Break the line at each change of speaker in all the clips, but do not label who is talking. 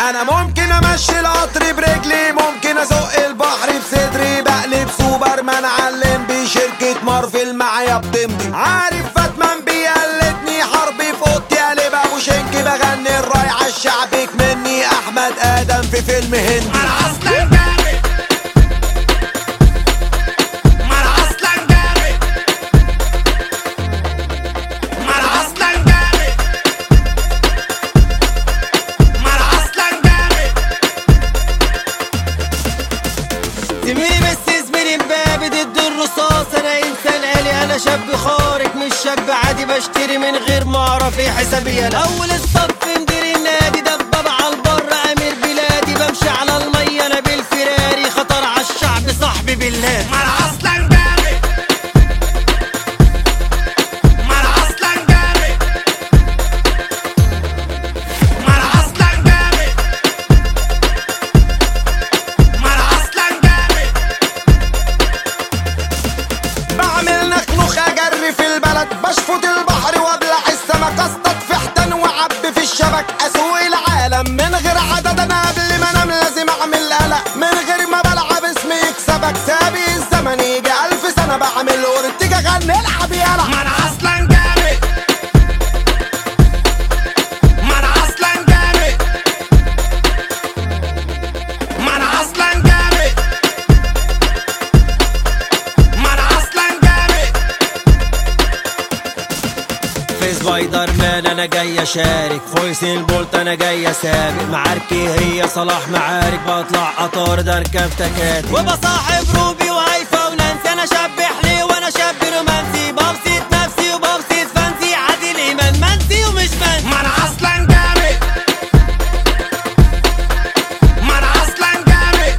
انا ممكن امشي القطر برجلي، ممكن ازق البحر بصدري، بقلب سوبرمان علم بشركة مارفل معايا بتمضي. عارف باتمان بيقلدني، حربي في اوضتي قلب ابو شنكي، بغني الراي عالشعبك مني احمد ادم في فيلم هندي.
انا اصلا جامد، ما انا اصلا جامد، ما انا اصلا جامد، ما انا اصلا جامد.
زميلي بس زميلي مبابي ضد الرصاص، انا انسان آلي، انا شاب خارق مش شاب عادي، بشتري من غير ما اعرف ايه حسابي. انا اول الصف مدير النادي، دبابة على البر امير بلادي، بمشي على المية انا بالفراري، خطر على الشعب صاحبي بالله.
ما انا اصلا جامد، ما انا اصلا جامد، ما انا اصلا جامد، ما انا اصلا جامد.
بعمل نخنخ اجري في البلد، بشفط البحر وابلع السمك، اصطاد في حيتان واعبي في الشبك، اسوق العالم من غير عدد، انا قبل ما انام لازم اعمل قلق، من غير ما بلعب اسمي يكسبك، سابق الزمن يجي 1000 سنة، بعمل اورتيجا غني العب يلا.
ما انا اصلا جامد، ما انا اصلا جامد، ما انا اصلا جامد، ما انا اصلا جامد.
في سبايدر مان انا جاي اشارك، فويس البولت انا جاي اسابق، معاركي هي صلاح معارك، بطلع اطارد اركب تكاتك، وبصاحب روبي وهيفا ونانسي، انا شاب حلي وانا شاب رومانسي، ببسط نفسي وببسط فانسي، عادل ايمان منسي ومش منسي.
ما انا اصلا جامد، ما انا اصلا جامد،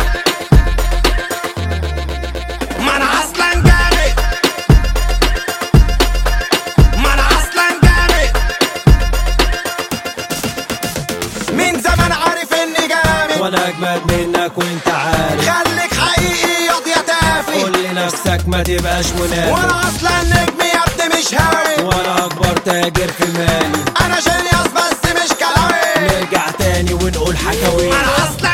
ما انا اصلا جامد، ما انا اصلا جامد.
من زمان عارف اني جامد،
وانا اجمد منك وانت عارف،
خليك حقيقي ياض يا تافه،
قول لنفسك ما تبقاش منافق،
وانا اصلا نجم يا ابني مش هاوي،
وانا اكبر تاجر في مالي،
انا جينيوس بس مش كلاوي.
نرجع تاني ونقول حكاوي.
انا اصلا